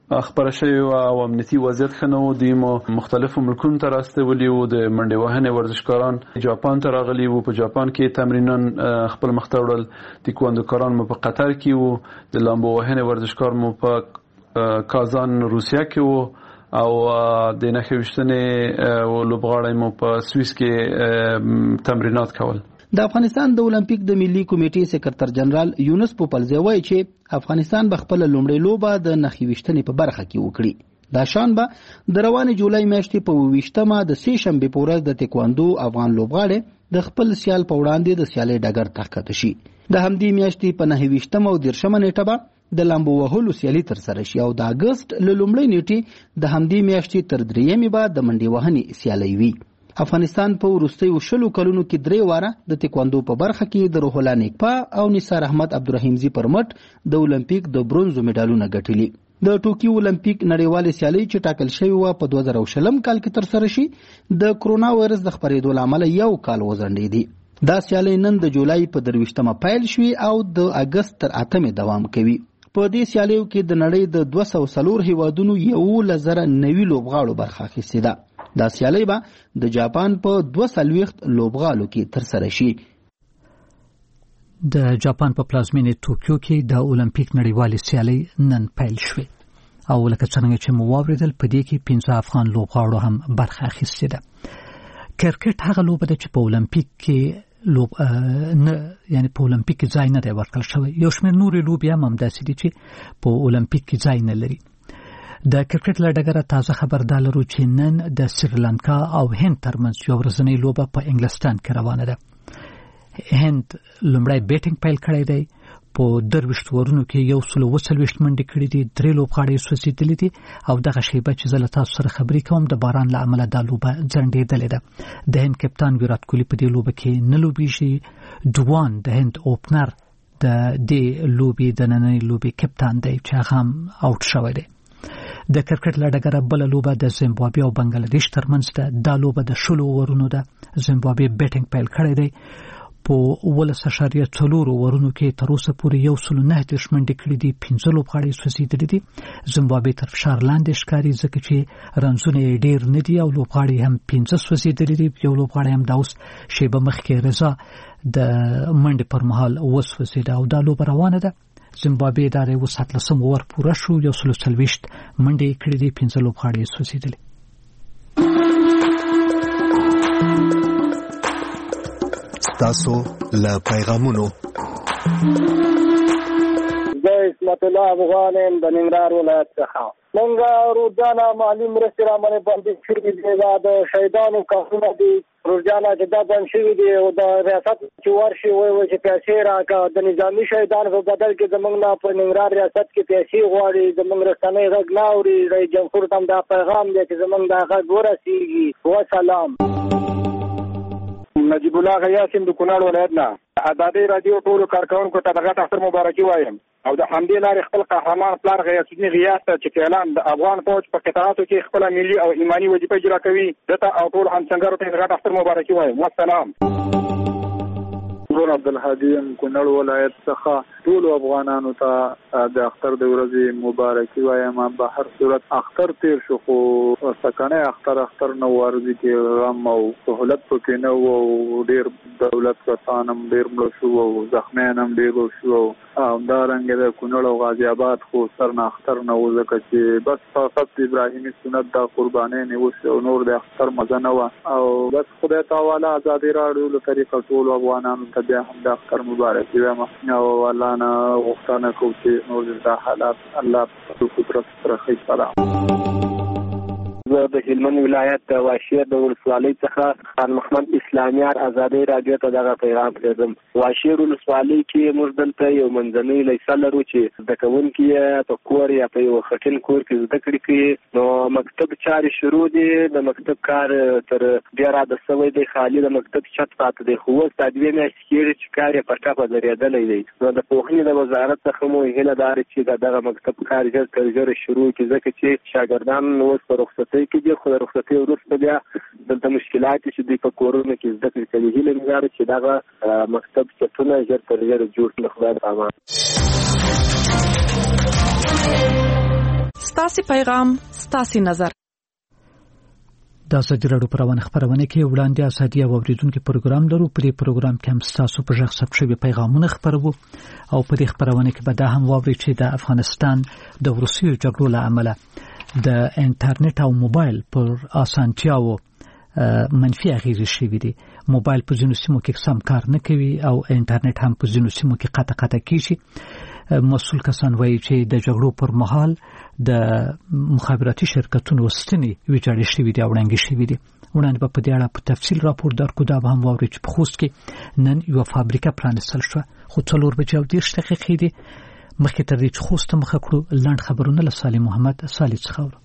خبره شوی او امنیتي وضعیت خنو د مختلفو ملکونو ته راستولي وو د منډه وهنې ورزشکاران جاپان ته راغلي وو. په جاپان کې تمرینان خپل مخ ته وړل. تکواندوکاران مو په قطر کې وو. د لامبو وهنې ورزشکار مو په کازان روسیا کې وو او د نخښوشتنې لوبغاړي مو په سویس کې تمرینات کول. د افغانستان د اولمپیک د ملي کمیټې سکرټر جنرال یونس پوپلزی وایي چې افغانستان به خپل لومړی لوبه د نخښوشتنې په برخه کې وکړي. دا شان به د روانې جولای میاشتې په 28مه د سې شنبې په ورځ د تکواندو افغان لوبغاړي د خپل سیال په وړاندې د سیالۍ ډګر ته ښکته شي. د همدې میاشتې په 29مه او 30مه نیټه به د لامبو وهلو سیالي تر سره شي او د اگست له لومړۍ نیټې د همدې میاشتې تر 3مې به د منډې وهنې سیالي وي. افغانستان په وروستیو 20 کلونو کې 3 واره د تکواندو په برخه کې د روح الله نیکپا او نثار احمد عبدالرحیمزي پر مټ د اولمپیک د برونزو میډالونه ګټلي. د ټوکیو اولمپیک نړیوالې سیالۍ چې ټاکل شوی و په 2020 کال کې تر سره شي د کرونا وایرس د خپرېدو له امله یو کال وځنډېدي. دا سیالۍ نن د جولای په 23مه پیل شوي او د اگست تر 8مې دوام کوي. په دې سیالیو کې د نړۍ د 204 هیوادونو 11,090 لوبغاړو برخه اخیستې ده. دا سیالۍ به د جاپان په 240 لوبغالو کې تر سره شي. د جاپان په پلازمینې ټوکیو کې د اولمپیک نړیوالې سیالۍ نن پیل شوې او لکه څنګه چې مو واوریدل په دې کې 15 افغان لوبغاړو هم برخه اخیستې ده. کرکټ هغه لوبه ده چې په اولمپیک کې یعنی په اولمپیک کې ځای نه دی ورکړل شوی. یو شمېر نورې لوبې هم همداسې دي چې په اولمپیک کې ځای نه لري. د کرکټ له ډګره تازه خبر دا لرو چې نن د سریلانکا او هند ترمنځ یو ورځنۍ لوبه په انګلستان کې روانه ده. هند لومړی بیټینګ پیل کړی دی. په 23 ورونو کې 140 منډې کړې دي. 3 لوبغاړي سوځېدلي دي او دغه شیبه چې زه له تاسو سره خبرې کوم د باران له امله دا لوبه ځنډېدلې ده. د هند کپتان ویرات کوهلي په دې لوبه کې نه لوبېږي. دوان د هند اوپنر د دې لوبې د نننۍ لوبې کپتان دی چې هغه هم آوټ شوی دی. د کرکټ له ډګره بله لوبه د زیمبابوې او بنګلادیش ترمنځ ده. دا لوبه د 16 ورونو ده. زیمبابوې بیټینګ پیل کړی دی. په 11.4 ورونو کې تر اوسه پورې 109 منډې کړې دي. 15 لوبغاړي سوځېدلي دي. زیمبابوې تر فشار لاندې ښکاري ځکه چې رنزونه یې ډېر نه دي او لوبغاړي هم 15 سوځېدلي دي. یو لوبغاړی هم دا اوس شیبه مخکې رضا د منډې پر مهال وسوځېده او دا لوبه روانه ده. زیمبابوې دا د 17 اوور پوره شو. 140 منډې کړې دي. 15 لوبغاړي یې سوځېدلي. تاسو له پیغامونو زه اسمت الله افغان یم د ننګرهار ولایت څخه. موږ روزانه مالي مرستې رامنې بندې شوي دي. د شهیدانو کارونه دي روزانه چې دا بند شوي دي او د ریاست چې ورشي وایي چې پیسې راکړه. د نظامي شهیدانو په بدل کې زموږ نه په ننګرهار ریاست کې پیسې غواړي. زموږ رسنۍ غږ نه اوري. رئیس جمهور ته هم دا پیغام دی چې زموږ دا غږ ورسیږي. وسلام. نجیب الله غیاسم د کونړ ولایت نه. ازادي رادیو ټول کارکونکو ته دغه اختر مبارکي وایم او د همدې لارې خپل قهرمان پلار غیاث الدین غیاث چې اعلان د افغان فوج په قطاعاتو کې خپل ملي او ایمانی وظیفه اجرا کوي دته او ټول همسنګرو ته دغه اختر مبارکي وایم. والسلام. عبدالهادي کونړ ولایت څخه ټول افغانانو ته د اختر د ورځې مبارکي وایم. په هر صورت اختر تیر شو خو سکنه اختر نو ورځي کې غم او سہولت پکې نه وو. ډیر دولت کسان هم ډیر مړ شو او زخمیان هم ډیر شو. دا رنګ د کونړ او غازی آباد خو سر نه اختر نه و ځکه چې بس فقط ابراهیمي سنت د قربانۍ نه وشو او نور د اختر مزه نه و او بس خدای تعالی ازادي راډیو له طریقه ټول افغانانو ته بیا هم د اختر مبارکي وایم او الله نه غوښتنه کوم چې نور د حالات الله په قدرت سره خیر سلام. زه د هلمند ولایت د واشیر د ولسوالۍ څخه خان محمد اسلامیار ازادي رادیو ته دغه پیغام پرېږدم. واشیر ولسوالۍ کې موږ دلته یو منځنۍ لیسه لرو چې زده کوونکي په کور یا په یو خټین کور کې زده کړې کوي. نو مکتب چارې شروع دي. د مکتب کار تر بیا راده سوی دی. خالي د مکتب چت پاته دی خو اوس دا 2 میاشتې کېږي چې کار یې په ټپه درېدلی دی. نو د پوهنې د وزارت څخه مو هیله دا ده چې دغه مکتب کار ژر تر ژره شروع کړي ځکه چې شاګردان اوس په رخصتۍ کې دي خو د رخصتۍ وروسته بیا دلته مشکلات چې دوی په کورونو کې زده کړې کوي. هیله مې ده چې دغه مکتب چتونه ژر تر ژره جوړ کړي. خدای په امان. ستا ستاسو پیغام ستاسو نظر د ازادي راډیو پروانه خبرونه کې وړاندې ازادي او اوریدونکو پروګرام لرو. په دې پروګرام کې هم ستاسو په ژغ ثبت شوی پیغامونه خبرو او په دې خبرونه کې به دا هم واوري چې د افغانستان د روسیې جګړو له امله د انټرنیټ او موبایل پر اسانتیاو منفي اغیزې شوې دي. موبایل په ځینو سیمو کې سم کار نه کوي او انټرنیټ هم په ځینو سیمو کې قطع کیږي. مسؤل کسان وایي چې د جګړو پر مهال د مخابراتي شرکتونو ستنې ویجاړې شوې دي او ړنګې شوې دي. وړاندې په دې اړه په تفصیل راپور درکو. دا به هم واوري چې په خوست کې نن یو فابریکه پرانیستل شوه، خو 4:30 دقیقې دي. مخکې تر دې چې خوست ته مخه کړو لاند خبرونه له سالم محمد صالح څخه اورو.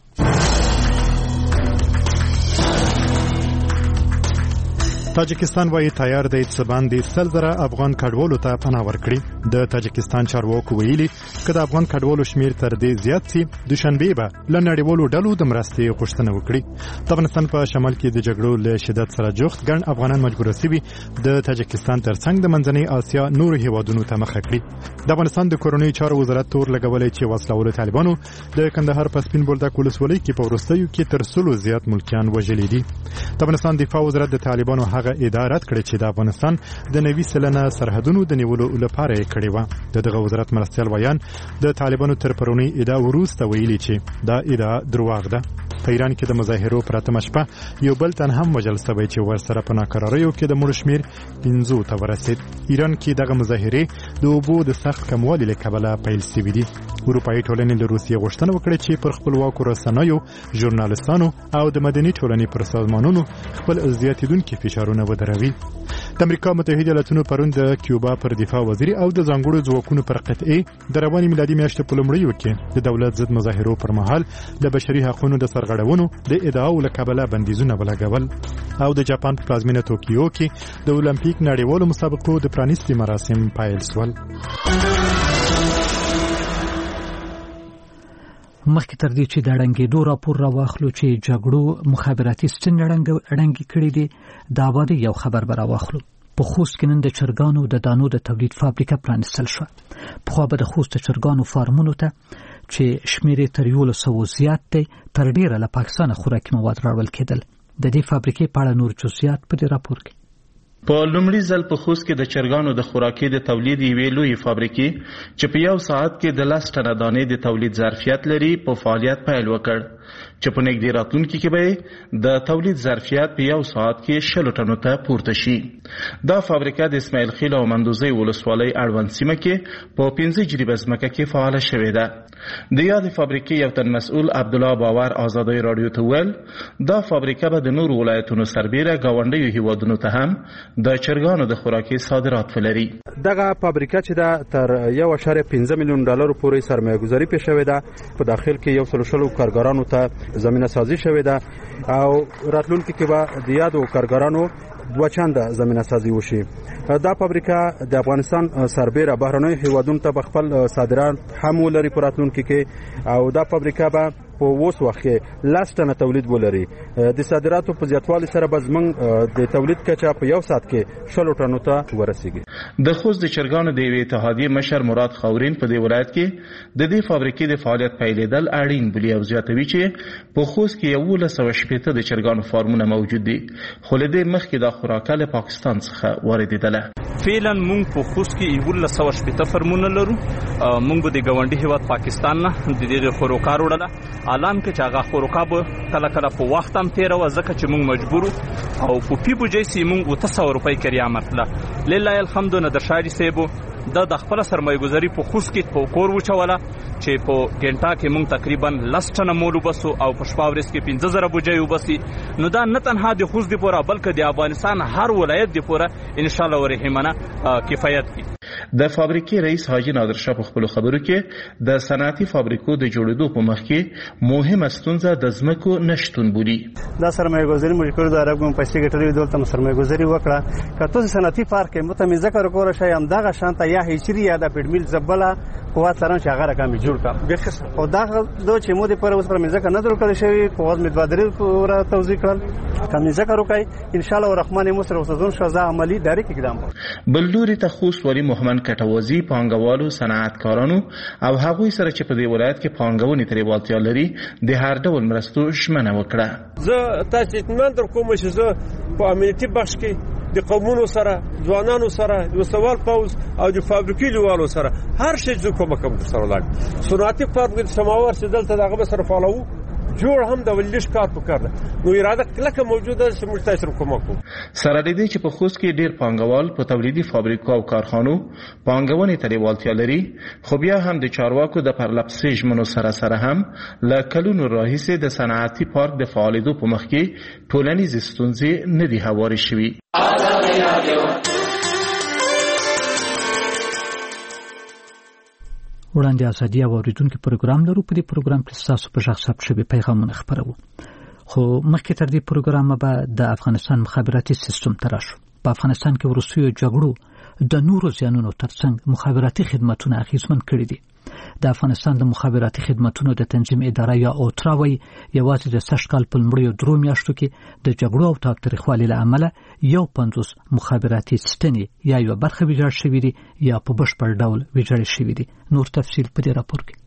تاجکستان وايي تیار دی چې باندې 100,000 افغان کډوالو ته پناه ورکړي. د تاجکستان چارواکو ویلي چې د افغان کډوالو شمیر تر دې زیات سي دوشنبه به لنړیوالو ډلو د مرستې غوښتنه وکړي. د افغانستان په شمال کې د جګړو له شدت سره جوخت ګڼ افغانان مجبور شوي د تاجکستان ترڅنګ د منځنۍ اسیا نور هیوادونو ته مخه کړي. د افغانستان د کورنۍ چارو وزارت تور لګولې چې وسلوال طالبانو د کندهار په سپین بولدک ولسوالۍ کې په ورستیو کې تر 100 زیات ملکیان وژلي دي. د افغانستان دفاع وزارت د طالبانو هغه ادارات کړي چې د افغانستان د 90 سلنه سرحدونو د نیولو لپاره یې کړی و. دغه وزارت مرستيال ویان د طالبانو تر پرونی ادعا وروسته ویلي چې دا ادعا دروغ ده. په ایران کې د مظاهرو پراتمه شپه یو بل تن هم وژل شوی چې ورسره په ناکراریو کې د مړو شمیر 50 ته ورسید. ایران کې دغه مظاهره د اوبو د سخت کموالي له کبله پیل شوې دي. اروپایي ټولنې له روسیې غوښتنه وکړه چې پر خپلواکو رسنیو، ژورنالستانو او د مدني ټولنې پر سازمانونو خپل زیاتیدونکي فشارونه ودروي. د امریکا متحده ایالاتونو پرون د کیوبا پر دفاع وزیر او د ځانګړو ځواکونو پر قطعي د رواني میلادي میاشتې په لومړیو کې د دولت ضد مظاهرو پر مهال د بشري حقوقو د سرغړونو د ادعاو له کبله بندیزونه ولګول. او د جاپان په پلازمینه توکیو کې د اولمپیک نړیوالو مسابقو د پرانیستي مراسم پیل شول. مخکې تر دې چې د ړنګېدو راپور راواخلو چې جګړو مخابراتي ستنې ړنګې کړې دي، د آبادۍ یو خبر به راواخلو. په خوست کې نن د چرګانو د دانو د تولید فابریکه پرانیستل شوه. پخوا به د خوست د چرګانو فارمونو ته چې شمېر یې تر 100 زیات دی تر ډېره له پاکستانه خوراکي مواد راوړل کېدل. د دې فابریکې په اړه نور جزئیات په دې راپور کې. په لومړي ځل په خوست کې د چرګانو د خوراکي د تولید یوې لویې فابریکې چې په یو ساعت کې د 10 ټنه دانې د تولید ظرفیت لري په فعالیت پیل وکړ، چې په نږدې راتلونکي کې به د تولید ظرفیت په یو ساعت کې 100 ټنو ته پورته شي. دا فابریکه د اسماعیل خیل او مندوزی ولسوالۍ اړوند سیمه کې په 15 جریبه ځمکه کې فعاله شوې ده. د یاد فابریکې یو تن مسؤل عبد الله باور ازادي رادیو ته ویل دا فابریکه به د نورو ولایتونو سربېره گاونډیو هیوادونو ته هم د چرګانو د خوراکي صادرات ولري. دغه فابریکه چې دا تر 1.5 میلیون ډالر پورې سرمایه گذاري پې شوې ده. په داخل کې 100 کارګرانو ته زمينه سازي شوې ده او راتلونکي کې به د یادو کارګرانو 2 چنده زمينه سازي وشي. دا فابریکه د افغانستان سربېره بهرنیو هیوادونو ته خپل صادرات هم ولري په راتلونکي کې او دا فابریکه به په اوس وخت کې 10 ټنه تولید ولري. د صادراتو په زیاتوالي سره به زموږ د تولید کچه په یو ساعت کې 100 ټنو ته ورسیږي. د خوست د چرګانو د یوې اتحادیې مشر مراد خاورین په دې ولایت کې د دې فابریکې د فعالیت پیلېدل اړین بولي او زیاتوي چې په خوست کې 1180 د چرګانو فارمونه موجود دي، خو له دې مخکې د خوراکه له پاکستان څخه واردېدله. فعلا مونږ په خوست کې 1180 فارمونه لرو. مونږ به د ګاونډي هیواد پاکستان نه د دې خوراکه وړله اعلان کې چې هغه خوراکه به کله کله په وخت هم تیرو ځکه چې مونږ مجبور او په پی بوجې سي مونږ 300 روپۍ کړی امرله. لله الحمد نه د شاري سیبو د خپل سرمایه گذاري په خوست کې په کور وچوله چې په ګنټا کې مونږ تقریبا 10 ټنه مولو بسو او په شپاورس کې 15000 بوجي وبسي. نو دا نه تنها د خوست دی پورا بلکې د افغانستان هر ولایت دی پورا ان شاء الله ورحمانه کفایت کی. د فابریکې رئیس حاجی نادر شاه په خپل خبرو کې د صنعتي فابریکو د جوړېدو په مخ کې مهمه ستونزه د ځمکو نشټون بولي. دا سرمایه گذاري موږ کړو د عربو پیسې ګټلې دولت سرمایه گذاري وکړه. کته صنعتي پارک متمزه کار کول شي هم دغه شانته یا هیچری یا د پیډمیل زبله قوت لرم چې هغه رقم جوړ کړم او دا چې مو د پر اوس پر مزه نه درو کړی شوی قوت متبادل پورا توضیح کړل کمی ذکر وکای ان شاء الله الرحمن مصر وسدون شزا عملی داری کې اقدام بلدوري ته خوست ولی محمد کټوازی پانګوالو صنعتکارانو او هغوی سره چې په دې ولایت کې پانګونې ترې والتیا لري د هر ډول مرستو ژمنه وکړه. زه تاسو اطمینان در کوم چې زه په امنیتي بخش کې د قومونو سره ځوانانو سره د وسوال پوز او د فابریکې لوالو سره هر شي زه کوم سره لاګ صنعتي فابریکې سماور چې دلته دغه سره فالو جوړ هم د ولش کار وکړ نو اراده کله موجوده چې موږ تاسو کوم سره دې چې په خوست کې ډیر پانګوال په تولیدي فابریکو او کارخانو پانګونې ترې والتیا لري خو بیا هم د چارواکو د پرلپسې ژمنو سره هم له کلونو راهیسې د صنعتي پارک د فعالیدو په مخ کې ټولنیز ستونزې نه دي هوارې شوي. وړاندې ازادي او اوریدونکو پروګرام لرو. په دې پروګرام کې تاسو په ځخ ثبت شوی پیغامونه خبرو. خو مخکې تر دې پروګرام به د افغانستان مخابراتي سیستم تراشو. په افغانستان کې وروستیو جګړو د نورو زیانونو ترڅنګ مخابراتي خدماتونه اغیزمن کړي دي. د افغانستان د مخابراتي خدماتونو د تنظیم اداره یا اوتراوي یوازې د سشکال په لمړیو درو میاشتو کې د جګړو او تاوتریخوالي له امله 50 مخابراتي ستنې یا یو برخه ویجاړ شوې دي یا په بشپړ ډول ویجاړ شوې دي. نور تفصیل په دې راپور کې.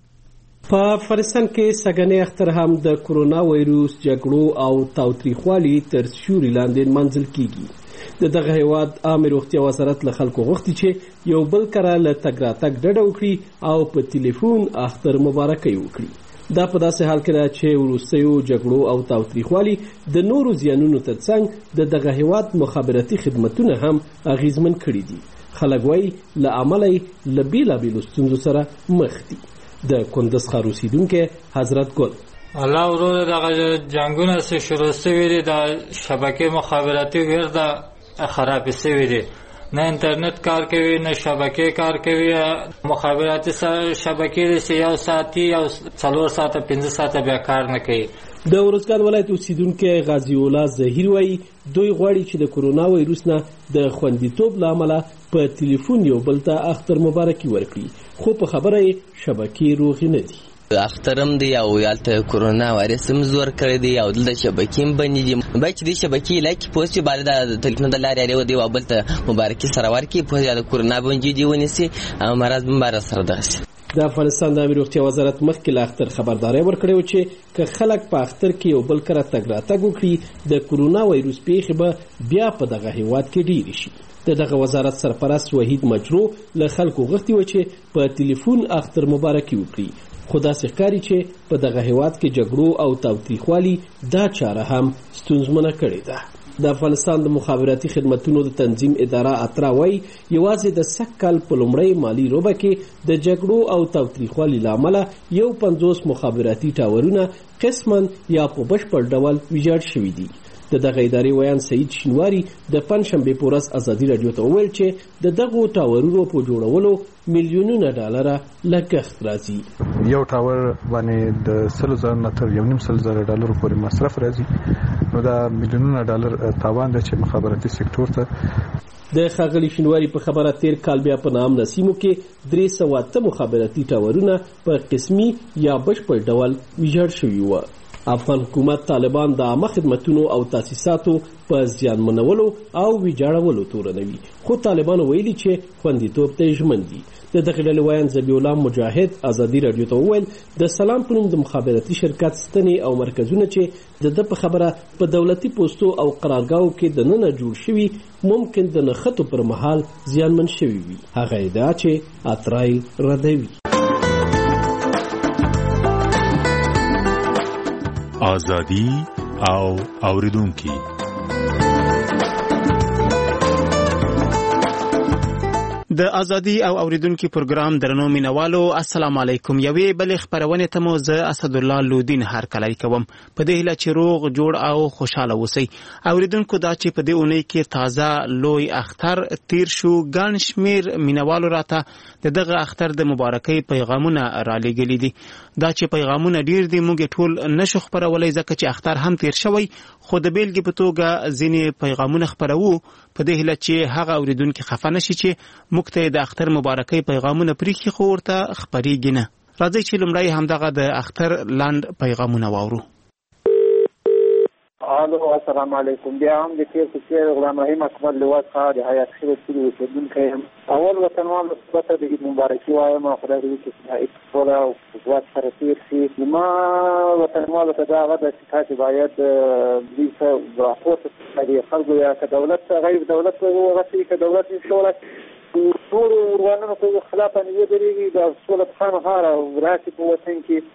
په افغانستان کې سګنې اختر هم د کورونا وایروس جګړو او تاوتریخوالي تر سیوري لاندې منځل کیږي. دغه هیواد عامه روغتیا وزارت له خلکو غوښتي چې یو بل کره له تګ راتګ ډډه وکړي او په ټلیفون اختر مبارکي وکړي. دا په داسې حال کې ده چې وروستیو جګړو او تاوتریخوالي د نورو زیانونو ترڅنګ دغه هیواد مخابراتي خدمتونه هم اغیزمن کړي دي. خلک وایي له امله یې له بېلابېلو ستونزو سره مخ دي. د کندز ښار اوسیدونکی حضرت ګل الله ورو دغه جنگونه چې شروع شوي دي د شبکې مخابراتي ګرده خراب شوی دی. نه انټرنیټ کار کوي نه شبکې کار کوي. مخابراتي شبکې چې یو ساعتي او 4 ساعته 5 ساعته بیا کار نه کوي. د ورزګان ولایت اوسیدونکي غازی الله ظهیر وایي دوی غواړي چې د کورونا وایروس نه د خوندیتوب له امله په ټلیفون یو بل ته اختر مبارکي ورکړي خو په خبره یې شبکې روغې نه دي. اخترم دی او یالته کورونا وایرس هم زور کړی دی او د شبکې باندې دی بچ دی شبکې لکه پوسټ باندې د ټلیفون د لارې اړیو دی او بل ته مبارکي سره ورکړي په یاد کورونا باندې دی ونیسي او مرض مبارک سره ده. د افغانستان د امیر روغتیا وزارت مخکې له اختر خبرداري ورکړې چې که خلک په اختر کې یو بل کره تګ راتګ وکړي د کورونا وایروس پیښې به بیا په دغه هیواد کې ډېرې شي. دغه وزارت سرپرست وحید مجرو له خلکو غوښتي و چې په ټلیفون اختر مبارکي وکړي خو داسې ښکاري چې په دغه هیواد کې جګړو او تاوتریخوالي دا چاره هم ستونزمنه کړې ده. د افغانستان د مخابراتي خدمتونو د تنظیم اداره اترا وایي یوازې د سږ کال په لومړۍ مالي روبه کې د جګړو او تاوتریخوالي له امله 50 مخابراتي ټاورونه قسما یا په بشپړ ډول ویجاړ شوي دي. دغه ادارې ویان سعید شینواری د پنځشنبې په ورځ ازادي راډیو ته وویل چې دغه ټاورونو په جوړولو میلیونونه ډالره لګښت راځي. یو ټاور باندې د 100,000 نه تر 1.5 ډالر پورې مصرف راځي نو دا میلیونونه ډالر تاوان دی چې مخابراتي سکتور ته. د ښاغلي شینواری په خبره تیر کال بیا په نام نسیمو کې 308 مخابراتي ټاورونه په قسمي یا بشپړ ډول ویجاړ شوي وو. افغان حکومت طالبان د عامه خدمتونو او تاسیساتو په زیانمنولو او ویجاړولو تورنوي خو طالبان ویلي چې خوندیتوب ته ژمن دي. د دغه ډلې ویان ذبیح الله مجاهد ازادي راډیو ته وویل د سلام په نوم د مخابراتي شرکت ستنې او مرکزونه چې د په خبره په دولتي پوسټو او قرارګاو کې د ننه جوړ شوي ممکن د نښتو پر مهال زیانمن شوي وي. هغه ادعا چې اترای ردوي. آزادی او اوریدونکي د ازادي او اوریدونکو پروګرام درنو مینوالو السلام علیکم. یوې بل خبرونه ته مو زه اسد الله لودین هر کلای کوم په دې هله چې روغ جوړ او خوشاله اوسئ. اوریدونکو دا چې په دې اونۍ کې تازه لوی اختر تیر شو ګڼ شمیر مینوالو راته دغه اختر د مبارکۍ پیغامونه را لېږلي دي. دا چې پیغامونه ډیر دي موږ ټول نشو خبرولای ځکه چې اختر هم تیر شوی خو د بیلګې په توګه ځینې پیغامونه خبرو په دې هله چې هغه اوریدونکو خفه نشي چې موږ موږ ته د اختر مبارکي پیغامونه پریخي خو ورته خبرېږي نه. راځئ چې لومړی همدغه د اختر لاند پیغامونه واورو. الو السلام علیکم. بیا هم د تیر په څیر غلام رحیم اکبر لواس څخه د حیات خیر سوري اوسیدونکی یم. اول وطنوال مثبته د عید مبارکي وایم. خدای دې وکړي چې عید ټوله او ځواک سره تیر شي. زما وطنوالو ته دا هغه ده چې تاسې باید دوی ته راپورته د خلکو یا که دولت غیر دولت هغسې که دولت نشي کولی ټولو ورانونو ته خلافه نه ودرېږي د سوله پخانو هاره راشي په وطن کې.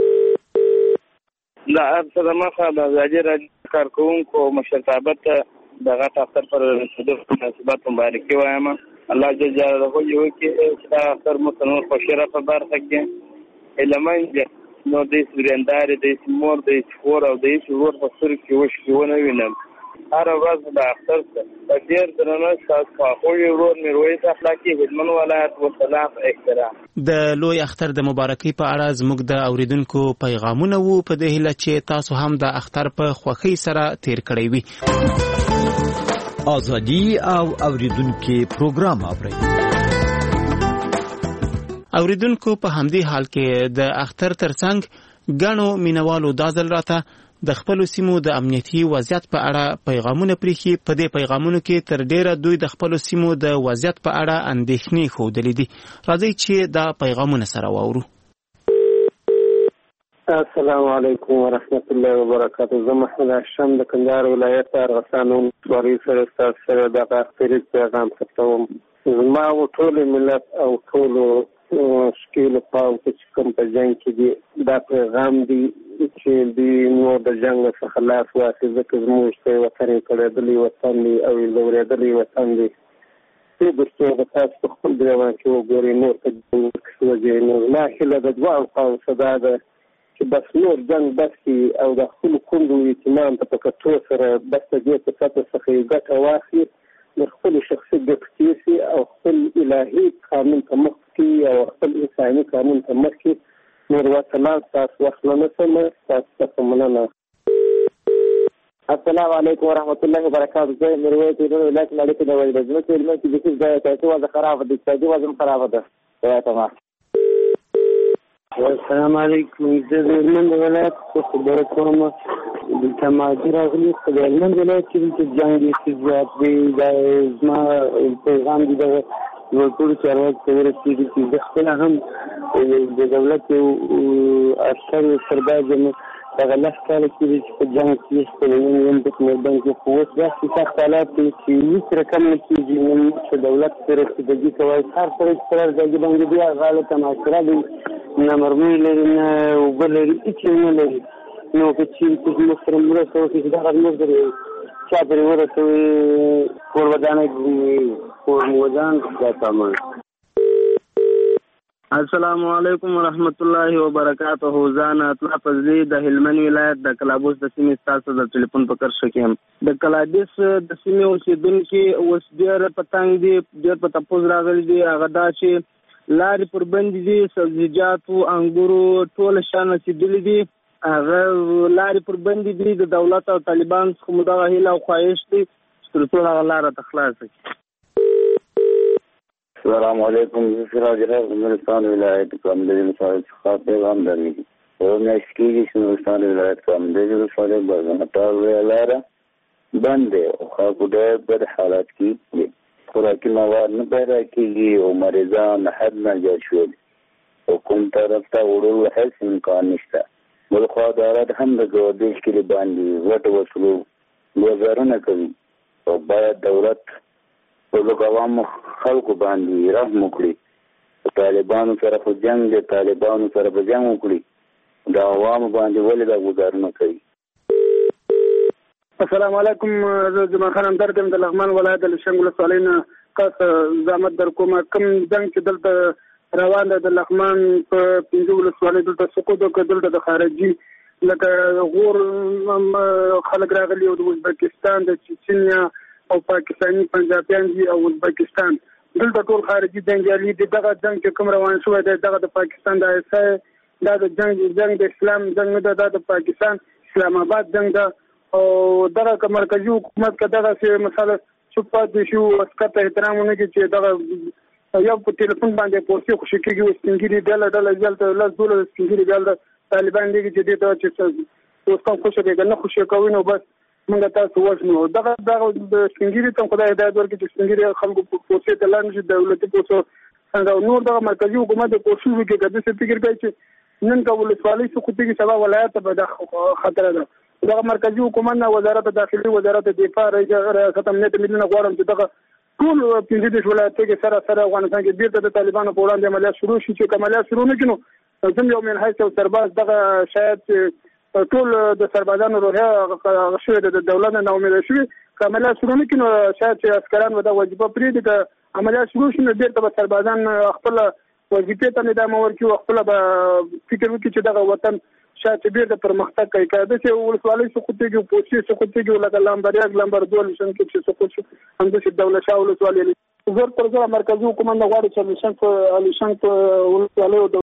لا څه د مخه د ازادي راډیو کارکوونکو مشرتابه ته د غټ اختر پر رسېدو مناسبت مبارکي وایم. الله جل جلاله یې وکړي چې دا اختر مو ته نور خوشحاله په برخه کې هیلهمند نو د سورېندارې د مور د خور او د ورور په سترګو کې اوښکې ونه وینم. هره ورځ د اختر په ډېر درنښت ستاسو خواخوږی ورور میرویس اخلاقي هلمند ولایت والسلام احترام. د لوی اختر د مبارکۍ په اړه زموږ د اوریدونکو پیغامونه وو په دې هیله چې تاسو هم د اختر په خوښۍ سره تیر کړی وي. ازادي او اوریدونکو پروګرام اورئ. اوریدونکو په همدې حال کې د اختر ترڅنګ ګڼو مینوالو دا ځل راته د خپل سیمو د امنیتي وضعیت په اړه پیغامونه پریخي. په دې پیغامونو کې تر ډیره دوی د خپل سیمو د وضعیت په اړه اندېښنې ښودلې دي. راځئ چې دا پیغامونه سره واورو. السلام علیکم ورحمت الله وبرکاته. زه محمد هاشم د کندهار ولایت ارغسان ولسوالۍ سره ستاسو سره دغه اختري پیغام ثبتوم. زما او ټول ملت او ټولو شکیلو خواو چې کوم په جنګ کې دي دا پیغام دی چې دوی نور د جنګ څخه لاس واخلي ځکه زموږ ته وطن یې کړېدلی وطن دی او یې ځورېدلی وطن دی. دې دوستو به تاسو په خپل ګرېوان کې وګورئ نور ته وځئ. نو زما هیله د دواړو خواو څخه دا ده چې بس نور جنګ بس کړي او د خپلو کونډو یتیمان ته په کتو سره بس د دې په سطح څخه یې ګټه واخلي د خپل شخصي ګټې کېسي او خپل الهي قانون ته مخ کړي او خپل انساني قانون ته مخ کړي. نور وسلام تاسو وخت نه سم تاسو ته مننه. السلام علیکم ورحمت الله وبرکاته. زه میرویس د ولایت مالک د وایي د ځمکې علمي چې د سیاسي وضع خراب دي اقتصادي وضع خراب ده. تمام. السلام علیکم. زه د هلمند ولایت څخه خبره کوم. دلته مهاجر راغلي خو د هلمند ولایت کې دلته جنګ ډېر زیات دی. دا زما پیغام دی دغه ټولو چارواکو ته ورسېږي چې زه خپله هم د دولت یو عسکر سرباز یم. دغه لس کاله کېږي چې په جنګ کې خپل یم په میدان کې خو اوس داسې سخت حالات دي چې هېڅ رقم نه کېږي. نن چې دولت سره رسېدګي کوی هر سړی چې پر ځای باندې بیا هغه حالت محاصره دی نه مرمۍ لري نه اوبه لري هېڅ نه لري. نو که چېرې زموږ سره مرسته وکړي چې دغه زموږ د چا پرې ورسوي کور ودانۍ کور مو ودان دا سامان. السلام علیکم ورحمت الله وبرکاته. ځان اطلاع فضلي د هلمند ولایت د کلابوس د سیمې ستاسو د ټلیفون په کرښه کې یم. د کلابوس د سیمې اوسېدونکي اوس ډېر په تنګ دي ډېر په تپوس راغلي دي. هغه دا چې لارې پر بندې دي سبزیجاتو انګورو ټول شیان رسېدلي دي. هغه لارې پر بندې دي. د دولت او طالبان څخه مو دغه هیله او خواهش دی چې تر څو هغه لاره ته خلاصه کړي. السلام علیکم. زه سراج الحق د نورستان ولایت کامدیجي ولسوالۍ څخه پیغام درلېږم. یوه میاشت کېږي چې نورستان ولایت کامدیجي ولسوالۍ برزنهټال لویه لاره بند دی او خلکو ډېر بد حالات کې دي. خوراکي مواد نه پیدا کېږي او مریضان حد نه زیات شول او کوم طرف ته وړلو هېڅ امکان نشته. بل خوا ادارات هم د ګردش کلي باندې غټ وسلو ګزارونه کوي او باید دولت په عوامو خلکو باندې رحم وکړي. طالبانو سره خو جنګ دی طالبانو سره به جنګ وکړي د عوامو باندې ولې دا ګزارونه کوي. السلام علیکم. زه جمال خان همدرد یم د لغمان ولایت د شنګ ولسوالۍ نه خاص زحمت در کوم. کوم جنګ چې دلته روان دی د لغمان په 5 ولسوالۍ دلته سقوط وکړ. دلته د خارجي لکه غور خلک راغلي او د ازبکستان د چچنیا او پاکستاني پنجابیان دي او ازبکستان دلته ټول خارجي جنګیالي دي. دغه جنګ چې کوم روان شوی دی دغه د پاکستان د ایسای دا د جنګ د اسلام جنګ نه ده. د پاکستان اسلام آباد جنگ ده او دغه مرکزی حکومت که دغه څه مثلا چوپ پاتې شو اسکر ته احترام ونه کړي چې دغه یو په ټلیفون باندې پورسي خوشي کېږي او سپینګیري ډله ځلته لاس دوله سپینګیري ډله طالبان دي چې دې ته چې اوس کوم خوشي دی نه خوشي کوي نو بس موږ تاسو وژنو دغه د سپینګیري ته خدای هدایت ورکړي چې سپینګیري خلکو پورسي ته لاندې شي دولتي پورسو څنګه نور دغه مرکزی حکومت د پورسو کې کده څه فکر کوي چې نن کول ولسوالۍ څخه کوتي سبا ولایت په د خطر ده دغه مرکزی حکومت نه وزارت داخلي وزارت دفاع ریاست امنیت ملي نه غواړم چې دغه ټول 15 ولایتونو کې سره افغانستان کې بیرته د طالبانو په وړاندې عملیات شروع شي چې عملیات شروع نه کینو زم یو من حیث سرباز دغه شاید ټول د سربازانو روحیه شوی د دولت نه امید شوی عملیات شروع نه کینو شاید چې عسکران ودا وظیفه پرې دي چې عملیات شروع شي نو بیرته به سربازان خپل وظیفې ته ادامه ورکړي او خپل به فکر وکړي چې دغه وطن شاید چې بیرته پرمختګ کوي کله چې ولسوالۍ سقوطيږي پولیسي سقوطيږي لکه لامبریاګ لامبر 2 لشن کې چې سقوط هم د دولت شاه ولسوالۍ زور پر زور مرکزی حکومت نه غواړي چې لشن په ولسوالۍ